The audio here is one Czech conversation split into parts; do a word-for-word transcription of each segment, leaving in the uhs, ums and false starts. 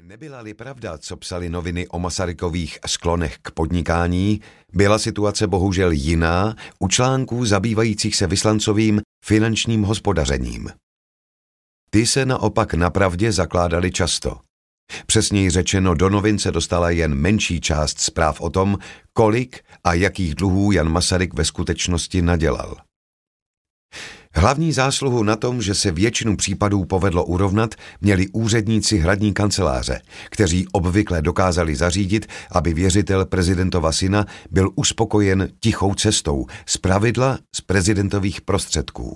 Nebyla-li pravda, co psali noviny o Masarykových sklonech k podnikání, byla situace bohužel jiná u článků zabývajících se Vyslancovým finančním hospodařením. Ty se naopak na pravdě zakládaly často. Přesněji řečeno, do novin se dostala jen menší část zpráv o tom, kolik a jakých dluhů Jan Masaryk ve skutečnosti nadělal. Hlavní zásluhu na tom, že se většinu případů povedlo urovnat, měli úředníci hradní kanceláře, kteří obvykle dokázali zařídit, aby věřitel prezidentova syna byl uspokojen tichou cestou, zpravidla z prezidentových prostředků.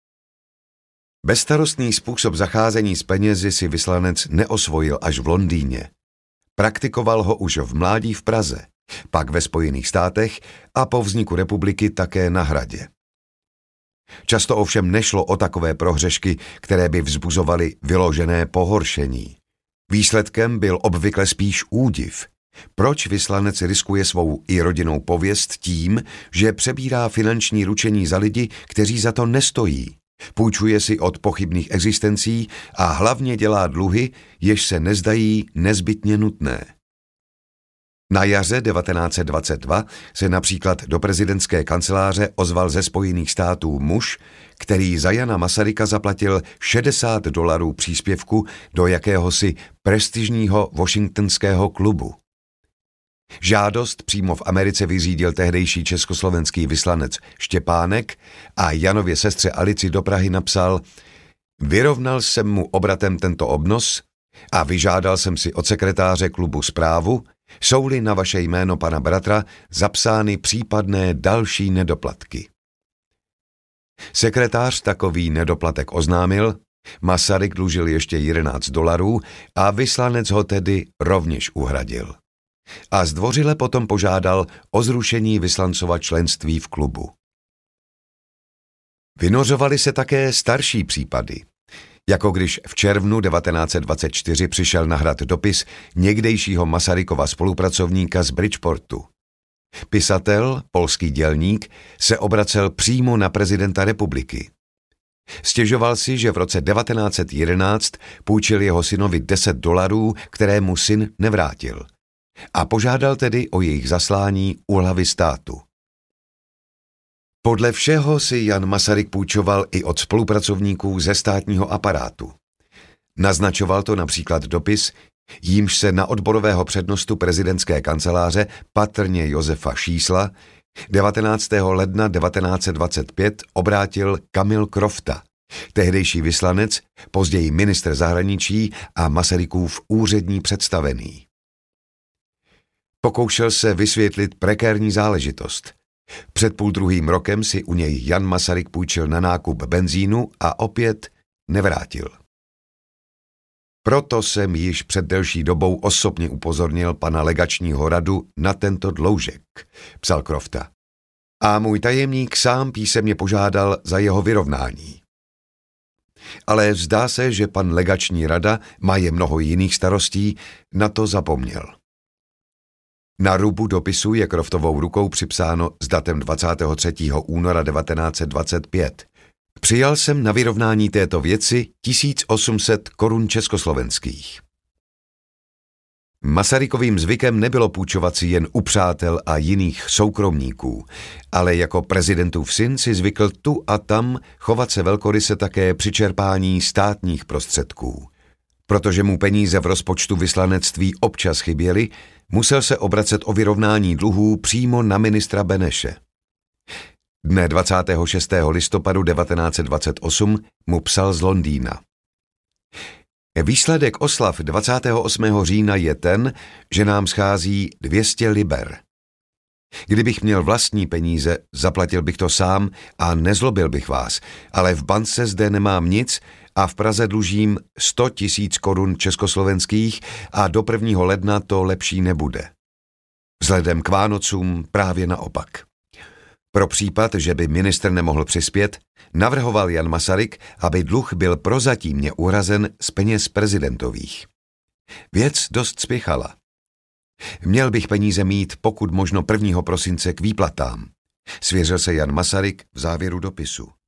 Bezstarostný způsob zacházení s penězi si Vyslanec neosvojil až v Londýně. Praktikoval ho už v mládí v Praze, pak ve Spojených státech a po vzniku republiky také na Hradě. Často ovšem nešlo o takové prohřešky, které by vzbuzovaly vyložené pohoršení. Výsledkem byl obvykle spíš údiv. Proč Vyslanec riskuje svou i rodinnou pověst tím, že přebírá finanční ručení za lidi, kteří za to nestojí, půjčuje si od pochybných existencí a hlavně dělá dluhy, jež se nezdají nezbytně nutné. Na jaře devatenáct set dvacet dva se například do prezidentské kanceláře ozval ze Spojených států muž, který za Jana Masaryka zaplatil šedesát dolarů příspěvku do jakéhosi prestižního washingtonského klubu. Žádost přímo v Americe vyřídil tehdejší československý vyslanec Štěpánek a Janově sestře Alici do Prahy napsal: vyrovnal jsem mu obratem tento obnos a vyžádal jsem si od sekretáře klubu zprávu, jsou-li na vaše jméno pana bratra zapsány případné další nedoplatky. Sekretář takový nedoplatek oznámil, Masaryk dlužil ještě jedenáct dolarů a Vyslanec ho tedy rovněž uhradil. A zdvořile potom požádal o zrušení Vyslancova členství v klubu. Vynořovaly se také starší případy, jako když v červnu devatenáct set dvacet čtyři přišel na Hrad dopis někdejšího Masarykova spolupracovníka z Bridgeportu. Pisatel, polský dělník, se obracel přímo na prezidenta republiky. Stěžoval si, že v roce devatenáct set jedenáct půjčil jeho synovi deset dolarů, které mu syn nevrátil, a požádal tedy o jejich zaslání u hlavy státu. Podle všeho si Jan Masaryk půjčoval i od spolupracovníků ze státního aparátu. Naznačoval to například dopis, jímž se na odborového přednostu prezidentské kanceláře patrně Josefa Šísla devatenáctého ledna devatenáct set dvacet pět obrátil Kamil Krofta, tehdejší vyslanec, později ministr zahraničí a Masarykův úřední představený. Pokoušel se vysvětlit prekérní záležitost. Před půl druhým rokem si u něj Jan Masaryk půjčil na nákup benzínu a opět nevrátil. Proto jsem již před delší dobou osobně upozornil pana legačního radu na tento dloužek, psal Krofta. A můj tajemník sám písemně požádal za jeho vyrovnání. Ale zdá se, že pan legační rada má je mnoho jiných starostí, na to zapomněl. Na rubu dopisu je Kroftovou rukou připsáno s datem dvacátého třetího února devatenáct set dvacet pět. Přijal jsem na vyrovnání této věci tisíc osm set korun československých. Masarykovým zvykem nebylo půjčovat si jen u přátel a jiných soukromníků, ale jako prezidentův syn si zvykl tu a tam chovat se velkoryse také při čerpání státních prostředků. Protože mu peníze v rozpočtu vyslanectví občas chyběly, musel se obracet o vyrovnání dluhů přímo na ministra Beneše. Dne dvacátého šestého listopadu devatenáct set dvacet osm mu psal z Londýna. Výsledek oslav dvacátého osmého října je ten, že nám schází dvě stě liber. Kdybych měl vlastní peníze, zaplatil bych to sám a nezlobil bych vás, ale v bance zde nemám nic a v Praze dlužím sto tisíc korun československých a do prvního ledna to lepší nebude. Vzhledem k Vánocům právě naopak. Pro případ, že by ministr nemohl přispět, navrhoval Jan Masaryk, aby dluh byl prozatímně uhrazen z peněz prezidentových. Věc dost spěchala. Měl bych peníze mít pokud možno prvního prosince k výplatám, svěřil se Jan Masaryk v závěru dopisu.